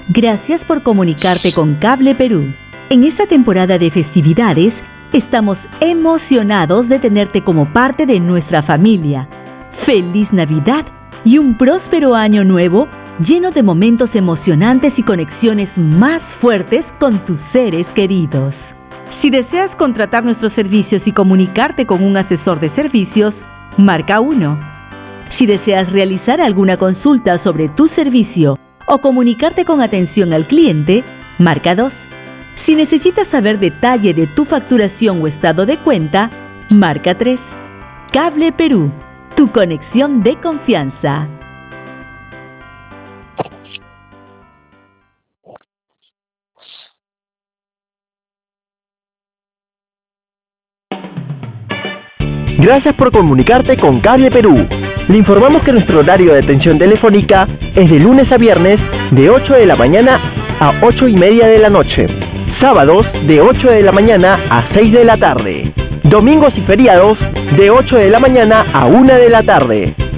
Gracias por comunicarte con Cable Perú. En esta temporada de festividades, estamos emocionados de tenerte como parte de nuestra familia. ¡Feliz Navidad y un próspero año nuevo lleno de momentos emocionantes y conexiones más fuertes con tus seres queridos! Si deseas contratar nuestros servicios y comunicarte con un asesor de servicios, marca 1. Si deseas realizar alguna consulta sobre tu servicio o comunicarte con atención al cliente, marca 2. Si necesitas saber detalle de tu facturación o estado de cuenta, marca 3. Cable Perú, tu conexión de confianza. Gracias por comunicarte con Cable Perú. Le informamos que nuestro horario de atención telefónica es de lunes a viernes de 8 de la mañana a 8:30 de la noche. Sábados de 8 de la mañana a 6 de la tarde. Domingos y feriados de 8 de la mañana a 1 de la tarde.